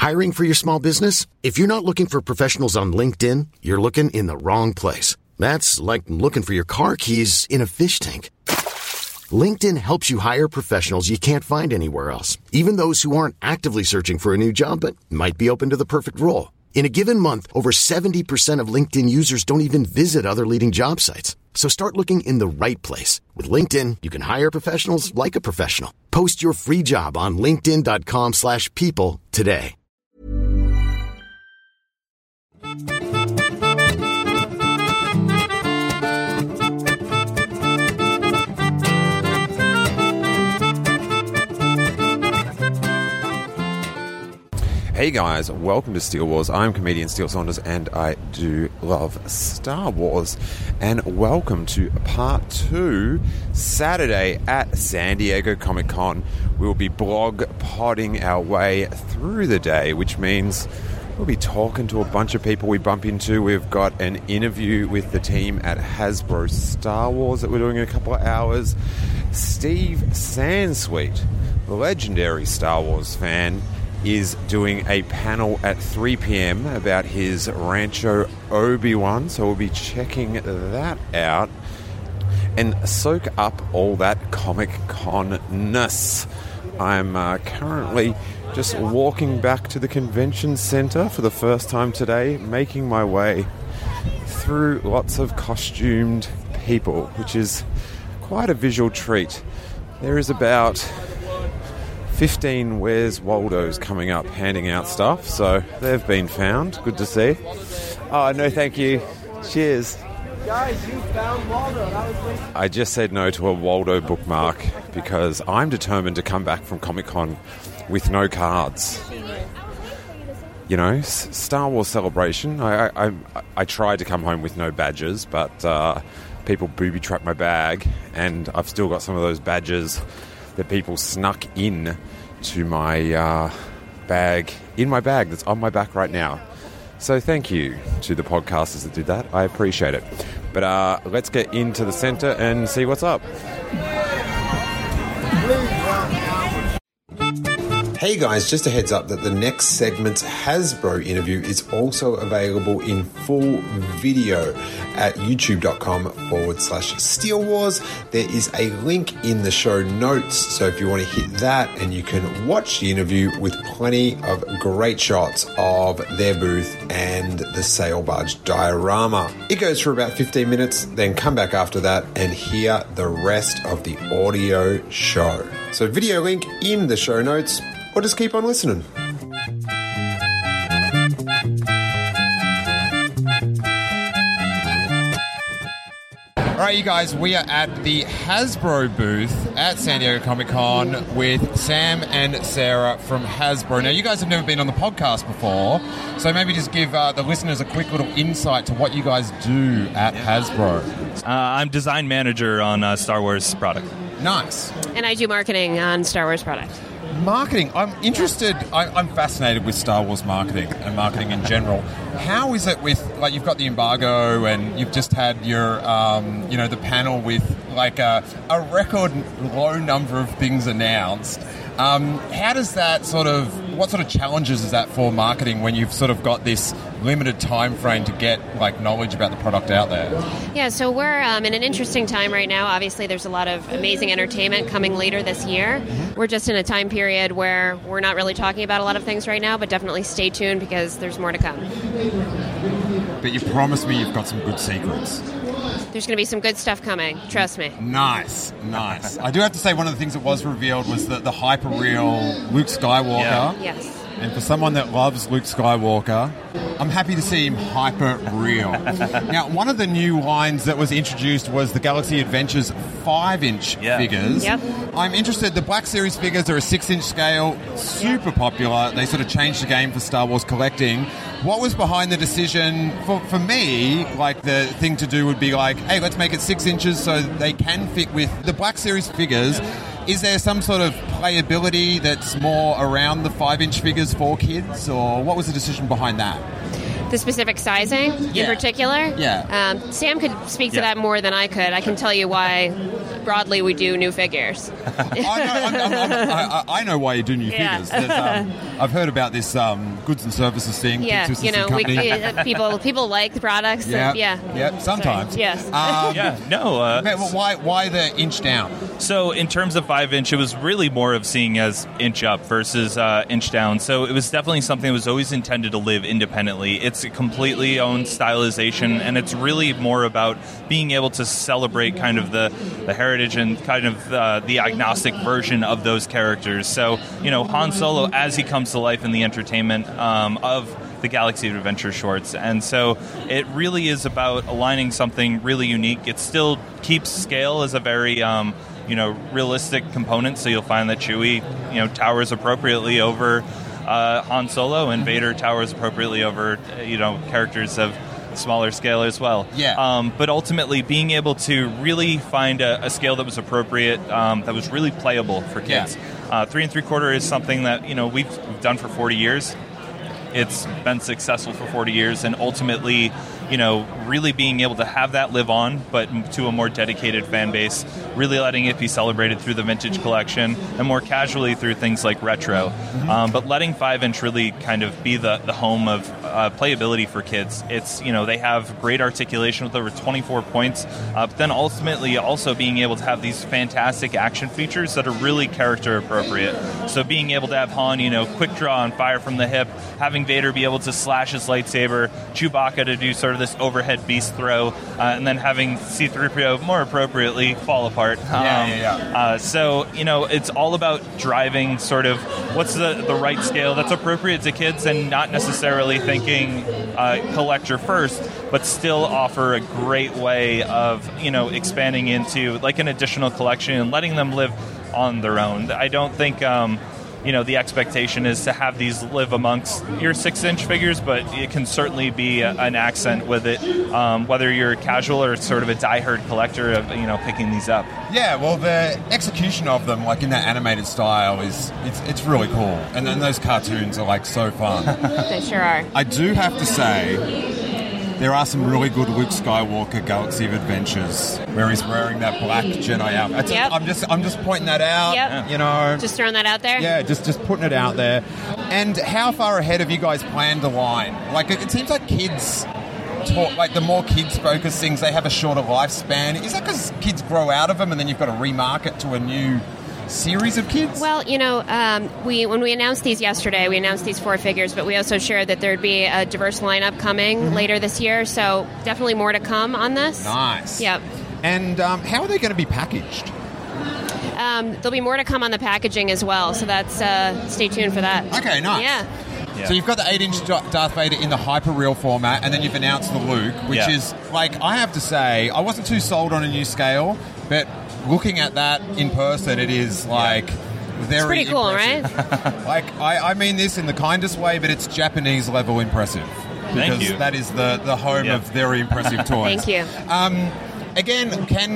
Hiring for your small business? If you're not looking for professionals on LinkedIn, you're looking in the wrong place. That's like looking for your car keys in a fish tank. LinkedIn helps you hire professionals you can't find anywhere else, even those who aren't actively searching for a new job but might be open to the perfect role. In a given month, over 70% of LinkedIn users don't even visit other leading job sites. So start looking in the right place. With LinkedIn, you can hire professionals like a professional. Post your free job on linkedin.com/people today. Hey guys, welcome to Steele Wars. I'm comedian Steele Saunders and I do love Star Wars. And welcome to part 2, Saturday at San Diego Comic-Con. We'll be blog podding our way through the day, which means we'll be talking to a bunch of people we bump into. We've got an interview with the team at Hasbro Star Wars that we're doing in a couple of hours. Steve Sansweet, the legendary Star Wars fan, is doing a panel at 3 p.m. about his Rancho Obi-Wan, so we'll be checking that out and soak up all that Comic-Con-ness. I'm currently just walking back to the convention center for the first time today, making my way through lots of costumed people, which is quite a visual treat. There is about 15 Where's Waldos coming up handing out stuff, so they've been found. Good to see. Oh, no thank you. Cheers. Guys, you found Waldo. I just said no to a Waldo bookmark because I'm determined to come back from Comic-Con with no cards. You know, Star Wars Celebration. I tried to come home with no badges, but people booby-trapped my bag, and I've still got some of those badges that people snuck in to my bag, in my bag that's on my back right now. So thank you to the podcasters that did that. I appreciate it. But let's get into the center and see what's up. Hey guys, just a heads up that the next segment's Hasbro interview is also available in full video at youtube.com/Steele Wars. There is a link in the show notes, so if you want to hit that, and you can watch the interview with plenty of great shots of their booth and the sail barge diorama. It goes for about 15 minutes, then come back after that and hear the rest of the audio show. So video link in the show notes, or just keep on listening. All right, you guys, we are at the Hasbro booth at San Diego Comic-Con with Sam and Sarah from Hasbro. Now, you guys have never been on the podcast before, so maybe just give the listeners a quick little insight to what you guys do at Hasbro. I'm design manager on Star Wars product. Nice. And I do marketing on Star Wars product. Marketing. I'm interested. I'm fascinated with Star Wars marketing and marketing in general. How is it with, like, you've got the embargo and you've just had your, the panel with like a record low number of things announced. How does that what sort of challenges is that for marketing when you've sort of got this limited time frame to get like knowledge about the product out there? Yeah, so we're in an interesting time right now. Obviously, there's a lot of amazing entertainment coming later this year. Mm-hmm. We're just in a time period where we're not really talking about a lot of things right now, but definitely stay tuned because there's more to come. But you promised me you've got some good secrets. There's going to be some good stuff coming. Trust me. Nice. I do have to say one of the things that was revealed was the hyper-real Luke Skywalker. Yeah. Yes. And for someone that loves Luke Skywalker, I'm happy to see him hyper-real. Now, one of the new lines that was introduced was the Galaxy Adventures 5-inch figures. Yep. I'm interested. The Black Series figures are a 6-inch scale, super popular. They sort of changed the game for Star Wars collecting. What was behind the decision? For me, like, the thing to do would be like, hey, let's make it 6 inches so they can fit with the Black Series figures. Is there some sort of playability that's more around the 5-inch figures for kids, or what was the decision behind that? The specific sizing in particular? Yeah. Sam could speak to that more than I could. I can tell you why, broadly, we do new figures. I know why you do new figures. I've heard about this goods and services thing. Yeah, people like the products. Yeah, sometimes. Sorry. Yes. Why the inch down? So in terms of 5-inch, it was really more of seeing as inch up versus inch down. So it was definitely something that was always intended to live independently. It's a completely own stylization, and it's really more about being able to celebrate kind of the heritage and kind of the agnostic version of those characters. So, Han Solo, as he comes to life in the entertainment of the Galaxy of Adventure shorts. And so it really is about aligning something really unique. It still keeps scale as a very realistic component, so you'll find that Chewie towers appropriately over Han Solo, and Vader towers appropriately over characters of smaller scale as well. But ultimately being able to really find a scale that was appropriate, that was really playable for kids. 3 3/4 is something that we've done for 40 years. It's been successful for 40 years, and ultimately, really being able to have that live on, but to a more dedicated fan base, really letting it be celebrated through the vintage collection and more casually through things like retro. But letting 5-inch really kind of be the home of playability for kids. It's, they have great articulation with over 24 points, but then ultimately also being able to have these fantastic action features that are really character appropriate. So being able to have Han, quick draw and fire from the hip, having Vader be able to slash his lightsaber, Chewbacca to do sort of this overhead beast throw, and then having C-3PO more appropriately fall apart. So, it's all about driving sort of what's the right scale that's appropriate to kids, and not necessarily thinking collector first, but still offer a great way of, expanding into like an additional collection and letting them live on their own. I don't think the expectation is to have these live amongst your 6-inch figures, but it can certainly be an accent with it, whether you're casual or sort of a diehard collector of, picking these up. Yeah, well, the execution of them, like in that animated style, it's really cool. And then those cartoons are like so fun. They sure are. I do have to say, there are some really good Luke Skywalker Galaxy of Adventures where he's wearing that black Jedi outfit. I'm just pointing that out. Just throwing that out there. Yeah, just putting it out there. And how far ahead have you guys planned the line? Like, it seems like kids like the more kids focused things, they have a shorter lifespan. Is that because kids grow out of them and then you've got to remarket to a new series of kids? Well, when we announced these yesterday, we announced these 4 figures, but we also shared that there'd be a diverse lineup coming later this year, so definitely more to come on this. Nice. Yep. And how are they going to be packaged? There'll be more to come on the packaging as well, so that's stay tuned for that. Okay, nice. Yeah. So you've got the 8-inch Darth Vader in the hyper-real format, and then you've announced the Luke, which is, like, I have to say, I wasn't too sold on a new scale, but looking at that in person, it is, like, very it's pretty cool, impressive. Right? Like, I mean this in the kindest way, but it's Japanese-level impressive. Thank you. Because that is the home of very impressive toys. Thank you. Again,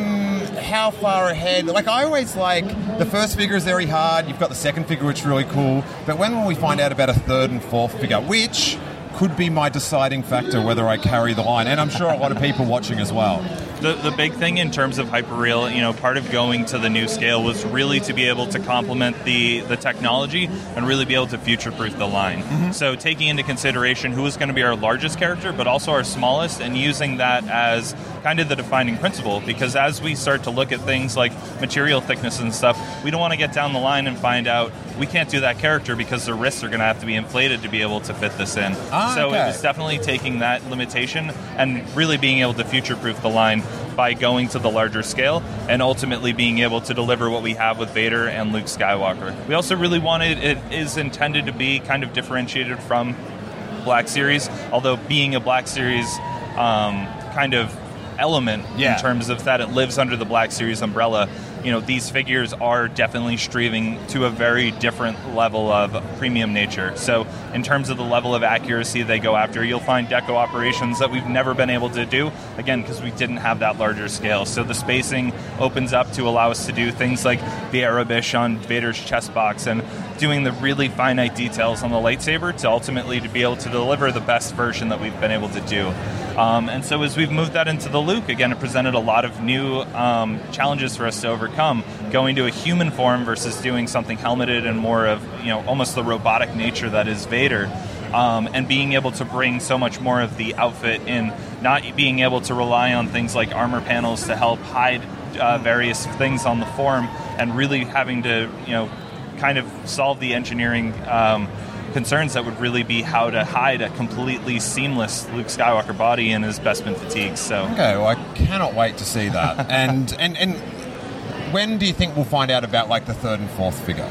how far ahead? Like, I always like, the first figure is very hard. You've got the second figure, which is really cool. But when will we find out about a third and fourth figure? Which could be my deciding factor whether I carry the line. And I'm sure a lot of people watching as well. The big thing in terms of hyperreal, part of going to the new scale was really to be able to complement the technology and really be able to future-proof the line. Mm-hmm. So taking into consideration who is going to be our largest character, but also our smallest, and using that as kind of the defining principle, because as we start to look at things like material thickness and stuff, we don't want to get down the line and find out we can't do that character because the wrists are going to have to be inflated to be able to fit this in. So it was definitely taking that limitation and really being able to future-proof the line by going to the larger scale and ultimately being able to deliver what we have with Vader and Luke Skywalker. We also really wanted, it is intended to be kind of differentiated from Black Series, although being a Black Series kind of element in terms of that it lives under the Black Series umbrella. These figures are definitely striving to a very different level of premium nature. So in terms of the level of accuracy they go after, you'll find deco operations that we've never been able to do, again, because we didn't have that larger scale. So the spacing opens up to allow us to do things like the Arabish on Vader's chest box and doing the really finite details on the lightsaber to ultimately to be able to deliver the best version that we've been able to do. And so as we've moved that into the Luke, again, it presented a lot of new challenges for us to overcome, going to a human form versus doing something helmeted and more of, almost the robotic nature that is Vader. And being able to bring so much more of the outfit in, not being able to rely on things like armor panels to help hide various things on the form, and really having to, kind of solve the engineering concerns that would really be how to hide a completely seamless Luke Skywalker body in his Bespin fatigues. So okay, well, I cannot wait to see that. and when do you think we'll find out about like the third and fourth figure?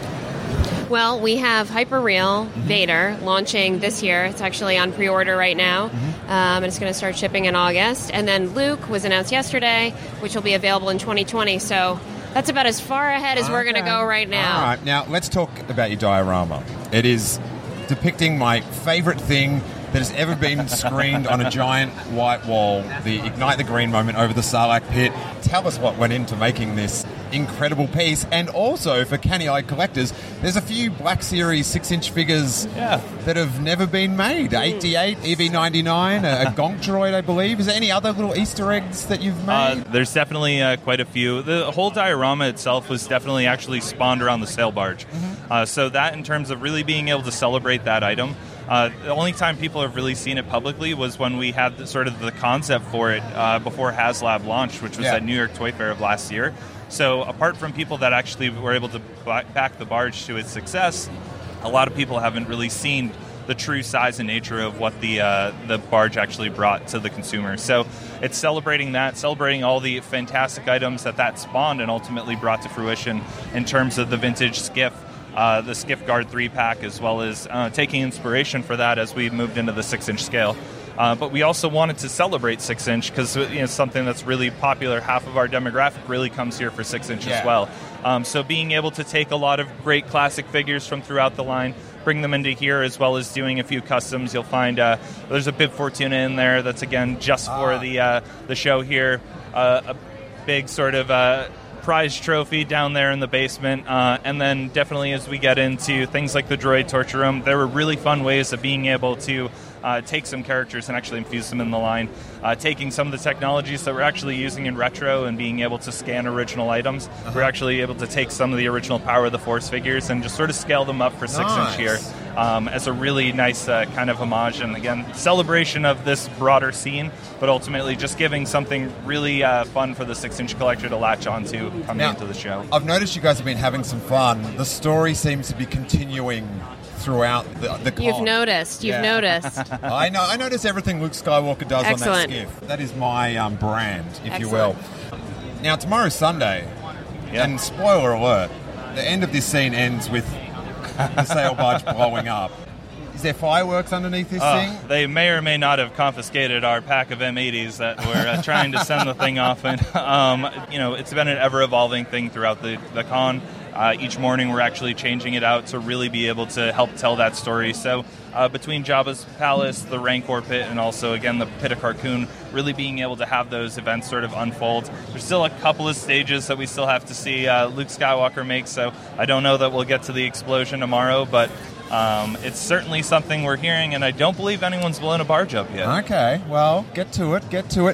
Well, we have Hyperreal Vader launching this year. It's actually on pre-order right now, and it's going to start shipping in August. And then Luke was announced yesterday, which will be available in 2020. So that's about as far ahead as we're going to go right now. All right, now let's talk about your diorama. It is depicting my favorite thing that has ever been screened on a giant white wall, the Ignite the Green moment over the Sarlacc pit. Tell us what went into making this incredible piece. And also, for canny-eyed collectors, there's a few Black Series 6-inch figures that have never been made. 88, EV99, a Gonk droid, I believe. Is there any other little Easter eggs that you've made? There's definitely quite a few. The whole diorama itself was definitely actually spawned around the sail barge. So that, in terms of really being able to celebrate that item, the only time people have really seen it publicly was when we had the concept for it before HasLab launched, which was at New York Toy Fair of last year. So apart from people that actually were able to back the barge to its success, a lot of people haven't really seen the true size and nature of what the barge actually brought to the consumer. So it's celebrating that, celebrating all the fantastic items that spawned and ultimately brought to fruition in terms of the vintage skiff. The Skiff Guard 3-pack, as well as taking inspiration for that as we moved into the 6-inch scale. But we also wanted to celebrate 6-inch because it's something that's really popular. Half of our demographic really comes here for 6-inch as well. So being able to take a lot of great classic figures from throughout the line, bring them into here, as well as doing a few customs. You'll find there's a Bib Fortuna in there that's, again, just for the show here. A big sort of prize trophy down there in the basement, and then definitely as we get into things like the droid torture room, there were really fun ways of being able to take some characters and actually infuse them in the line, taking some of the technologies that we're actually using in retro and being able to scan original items. We're actually able to take some of the original Power of the Force figures and just sort of scale them up for 6-inch here as a really nice kind of homage and, again, celebration of this broader scene, but ultimately just giving something really fun for the 6-inch collector to latch onto coming into the show. I've noticed you guys have been having some fun. The story seems to be continuing throughout the con. You've noticed. I know. I notice everything Luke Skywalker does on that skiff. That is my brand, if you will. Now, tomorrow's Sunday, and spoiler alert, the end of this scene ends with the sail barge blowing up. Is there fireworks underneath this thing? They may or may not have confiscated our pack of M80s that we're trying to send the thing off in. It's been an ever-evolving thing throughout the con. Each morning we're actually changing it out to really be able to help tell that story. So between Jabba's Palace, the Rancor Pit, and also, again, the Pit of Carkoon, really being able to have those events sort of unfold. There's still a couple of stages that we still have to see Luke Skywalker make, so I don't know that we'll get to the explosion tomorrow, but it's certainly something we're hearing, and I don't believe anyone's blown a barge up yet. Okay, well, get to it.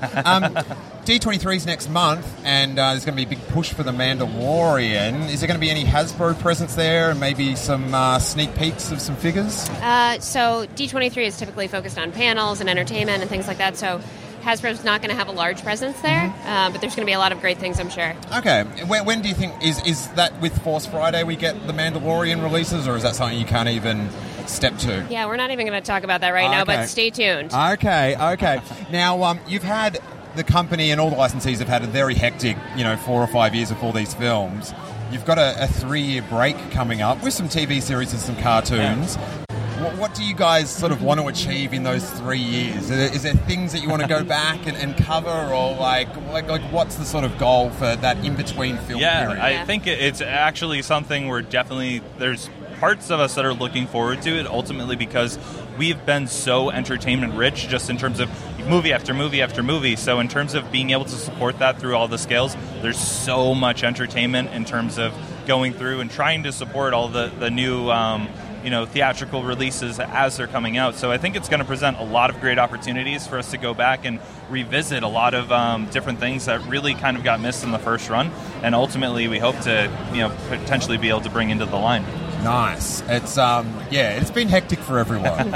D23's next month, and there's going to be a big push for the Mandalorian. Is there going to be any Hasbro presence there, and maybe some sneak peeks of some figures? So D23 is typically focused on panels and entertainment and things like that, so Hasbro's not going to have a large presence there, but there's going to be a lot of great things, I'm sure. Okay. When do you think, is that with Force Friday we get the Mandalorian releases, or is that something you can't even step to? Yeah, we're not even going to talk about that right now, but stay tuned. Okay. Now, you've had the company and all the licensees have had a very hectic, 4 or 5 years of all these films. You've got a 3-year break coming up with some TV series and some cartoons. What do you guys sort of want to achieve in those 3 years? Is there things that you want to go back and cover, or like what's the sort of goal for that in-between film period? I think it's actually something where definitely there's parts of us that are looking forward to it, ultimately because we've been so entertainment rich just in terms of movie after movie after movie. So in terms of being able to support that through all the scales, there's so much entertainment in terms of going through and trying to support all the new theatrical releases as they're coming out. So I think it's going to present a lot of great opportunities for us to go back and revisit a lot of different things that really kind of got missed in the first run, and ultimately we hope to potentially be able to bring into the line. Nice. It's it's been hectic for everyone.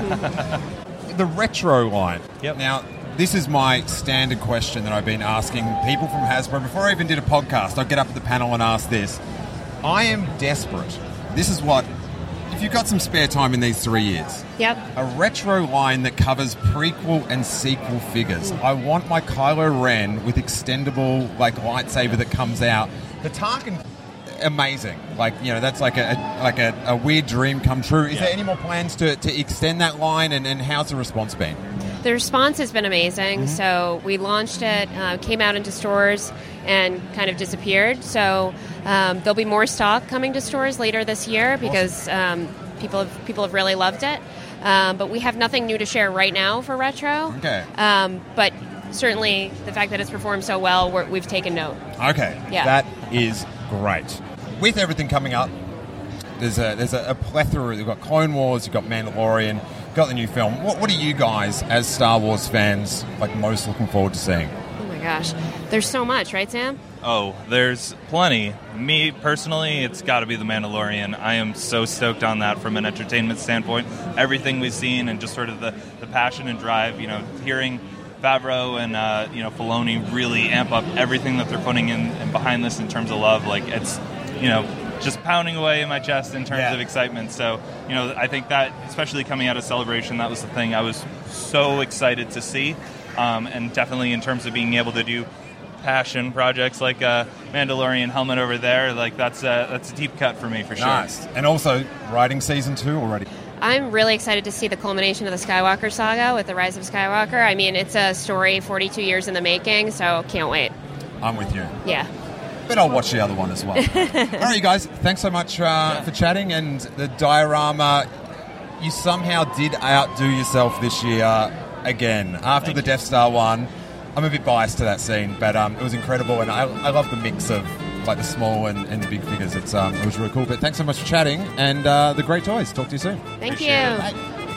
The retro line. Yep. Now, this is my standard question that I've been asking people from Hasbro. Before I even did a podcast, I'd get up at the panel and ask this. I am desperate. This is what, if you've got some spare time in these 3 years, Yep. a retro line that covers prequel and sequel figures. I want my Kylo Ren with extendable lightsaber that comes out. The Tarkin, amazing. That's like a weird dream come true. Is there any more plans to extend that line, and how's the response been? The response has been amazing. So we launched it, came out into stores, and kind of disappeared. So there'll be more stock coming to stores later this year because people have really loved it. But we have nothing new to share right now for retro. Okay. But certainly the fact that it's performed so well, we've taken note. Okay. Yeah. That is great. With everything coming up, there's a plethora. You've got Clone Wars, you've got Mandalorian, you've got the new film. What are you guys, as Star Wars fans, most looking forward to seeing? Oh my gosh. There's so much, right, Sam? Oh, there's plenty. Me, personally, it's got to be The Mandalorian. I am so stoked on that from an entertainment standpoint. Everything we've seen and just sort of the passion and drive, hearing Favreau and Filoni really amp up everything that they're putting in behind this in terms of love. It's just pounding away in my chest in terms of excitement. So I think that, especially coming out of Celebration, that was the thing I was so excited to see, and definitely in terms of being able to do passion projects like Mandalorian helmet over there, that's a deep cut for me for sure. Nice. And also writing season 2 already. I'm really excited to see the culmination of the Skywalker saga with The Rise of Skywalker. I mean, it's a story 42 years in the making, so can't wait. I'm with you. Yeah. But I'll watch the other one as well. All right, you guys, thanks so much for chatting. And the diorama, you somehow did outdo yourself this year again. After the Death Star one, I'm a bit biased to that scene, but it was incredible. And I love the mix of the small and the big figures. It was really cool. But thanks so much for chatting, and the great toys. Talk to you soon. Thank you. Bye.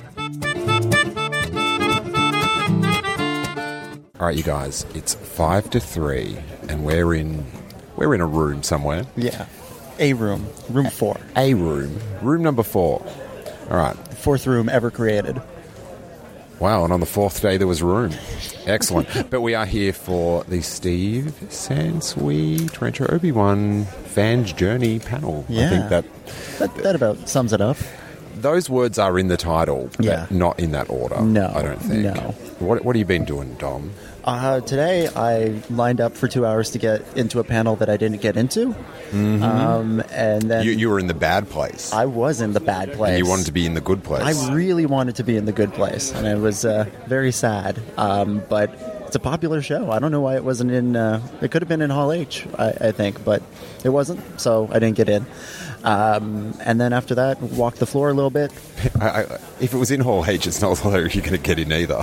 All right, you guys, it's 5 to 3, and we're in a room somewhere. Yeah, a room, room 4. A room, room number 4. All right, 4th room ever created. Wow, and on the 4th day there was room. Excellent. But we are here for the Steve Sansweet Retro Obi-Wan Fans Journey panel. Yeah. I think that about sums it up. Those words are in the title, but not in that order. No, I don't think. No. What have you been doing, Dom? Today I lined up for 2 hours to get into a panel that I didn't get into. Mm-hmm. And then you were in the bad place. I was in the bad place. And you wanted to be in the good place. I really wanted to be in the good place, and it was very sad. But it's a popular show. I don't know why it wasn't in... it could have been in Hall H, I think, but it wasn't, so I didn't get in. And then after that, walked the floor a little bit. If it was in Hall H, it's not like you're going to get in either.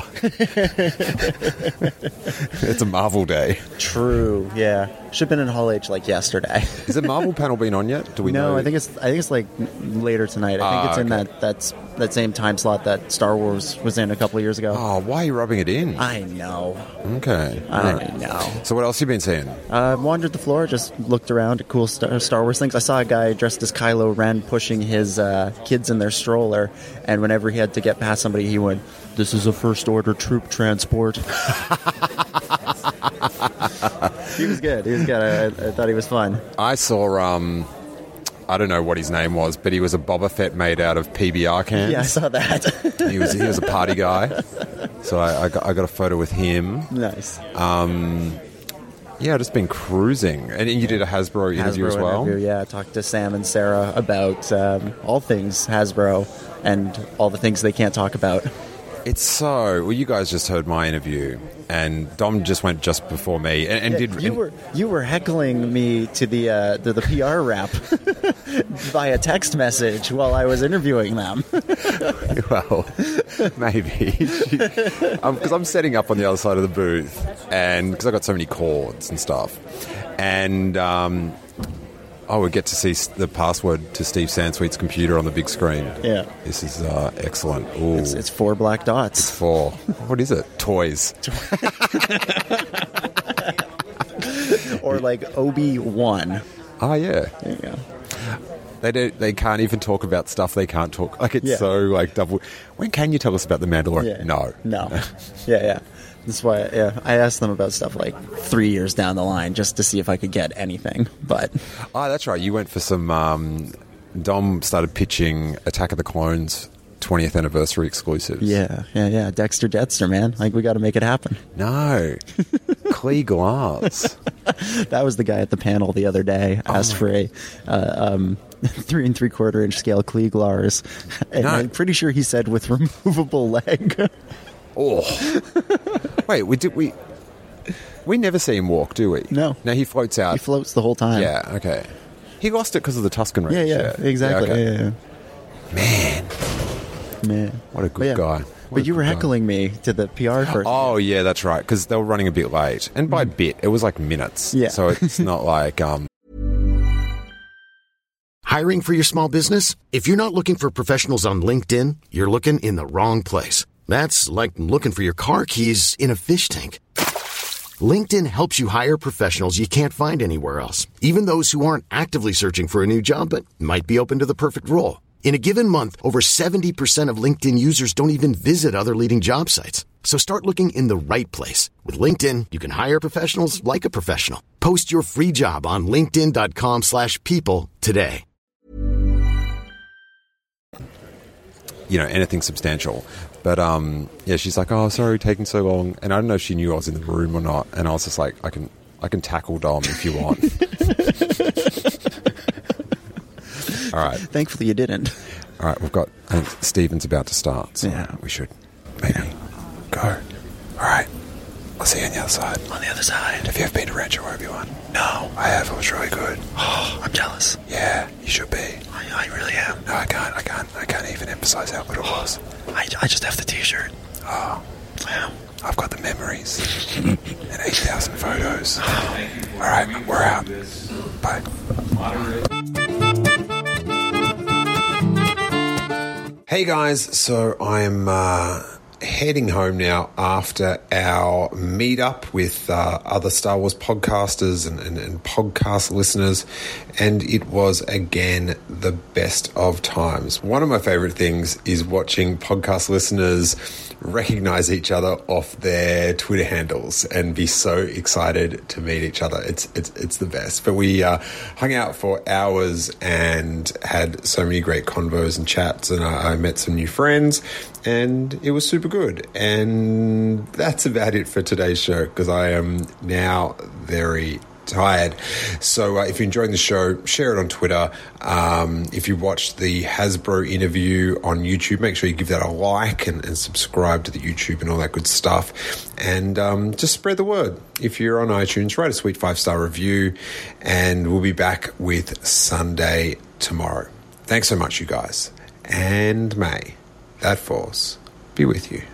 It's a Marvel day. True, yeah. Should have been in Hall H yesterday. Is the Marvel panel been on yet? Do we know? No, I think it's later tonight. I think it's in that same time slot that Star Wars was in a couple of years ago. Oh, why are you rubbing it in? I know. Okay. I know. So what else have you been seeing? Wandered the floor, just looked around at cool Star Wars things. I saw a guy dressed as Kylo Ren pushing his kids in their stroller, and whenever he had to get past somebody, he went, "This is a First Order troop transport." He was good. I thought he was fun. I saw, I don't know what his name was, but he was a Boba Fett made out of PBR cans. Yeah, I saw that. He was a party guy. So I got a photo with him. Nice. Yeah, just been cruising. And you did a Hasbro interview as well? Yeah, I talked to Sam and Sarah about all things Hasbro and all the things they can't talk about. It's so... Well, you guys just heard my interview, and Dom just went just before me. You were heckling me to the PR rep via text message while I was interviewing them. Well, maybe. Because I'm setting up on the other side of the booth, and because I've got so many cords and stuff. And Oh, we get to see the password to Steve Sansweet's computer on the big screen. Yeah. This is excellent. Ooh. It's 4 black dots. 4. What is it? Toys. Or like Obi-Wan. Oh, yeah. There you go. They can't even talk about stuff they can't talk. Like, it's Yeah. so, like, double. When can you tell us about The Mandalorian? Yeah. No. Yeah. That's why I asked them about stuff like 3 years down the line just to see if I could get anything. But Oh, that's right. You went for some... Dom started pitching Attack of the Clones 20th anniversary exclusives. yeah. Dexter Jetster, man. Like, we got to make it happen. No. Clee Glass. That was the guy at the panel the other day. Asked for a 3 3/4 inch scale Klieg-Lars. And No. I'm pretty sure he said with removable leg. Oh. Wait, we never see him walk, do we? No. No, he floats out. He floats the whole time. Yeah, okay. He lost it because of the Tusken Raiders. Yeah, exactly. okay. Yeah. Man. What a good guy. What But a you were good guy. heckling me to the PR person. Oh, yeah, that's right, because they were running a bit late. And by bit, it was like minutes. Yeah. So it's not like... Hiring for your small business? If you're not looking for professionals on LinkedIn, you're looking in the wrong place. That's like looking for your car keys in a fish tank. LinkedIn helps you hire professionals you can't find anywhere else, even those who aren't actively searching for a new job but might be open to the perfect role. In a given month, over 70% of LinkedIn users don't even visit other leading job sites. So start looking in the right place. With LinkedIn, you can hire professionals like a professional. Post your free job on linkedin.com/people today. Anything substantial. But, yeah, she's like, oh, sorry, taking so long. And I don't know if she knew I was in the room or not. And I was just like, I can tackle Dom if you want. All right. Thankfully you didn't. All right, I think Stephen's about to start. So Yeah. we should maybe go. All right. I'll see you on the other side. On the other side. Have you ever been to Rancho Obi-Wan? No. I have. It was really good. Oh, I'm jealous. Yeah, you should be. I really am. No, I can't even emphasize how good it was. I just have the t-shirt. Oh, Yeah. I've got the memories and 8,000 photos. All right, we're out. Bye. Hey guys, so I'm heading home now after our meetup with other Star Wars podcasters and podcast listeners, and it was again the best of times. One of my favorite things is watching podcast listeners recognize each other off their Twitter handles and be so excited to meet each other. It's the best. But we hung out for hours and had so many great convos and chats, and I met some new friends, and it was super good. And that's about it for today's show, because I am now very tired. So if you're enjoying the show, share it on Twitter. If you watched the Hasbro interview on YouTube, make sure you give that a like and subscribe to the YouTube and all that good stuff. And just spread the word. If you're on iTunes, write a sweet 5-star review, and we'll be back with Sunday tomorrow. Thanks so much, you guys. And may that force be with you.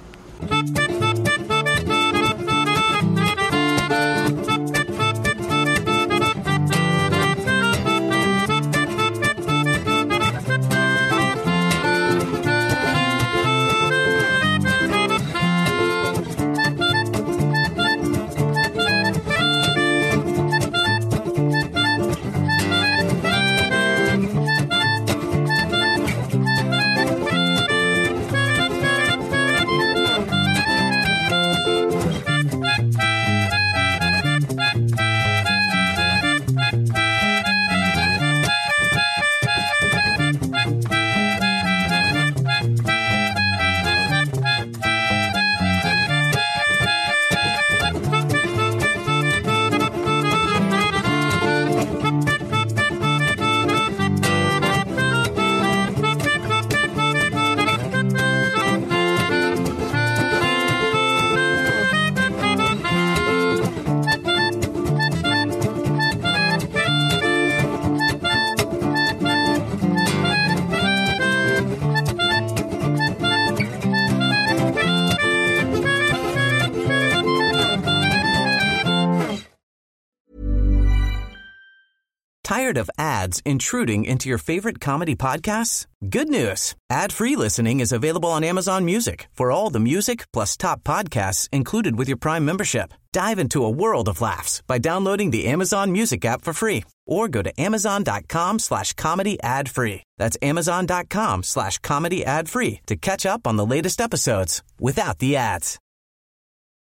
Tired of ads intruding into your favorite comedy podcasts? Good news. Ad-free listening is available on Amazon Music for all the music plus top podcasts included with your Prime membership. Dive into a world of laughs by downloading the Amazon Music app for free or go to amazon.com/comedy ad-free. That's amazon.com/comedy ad-free to catch up on the latest episodes without the ads.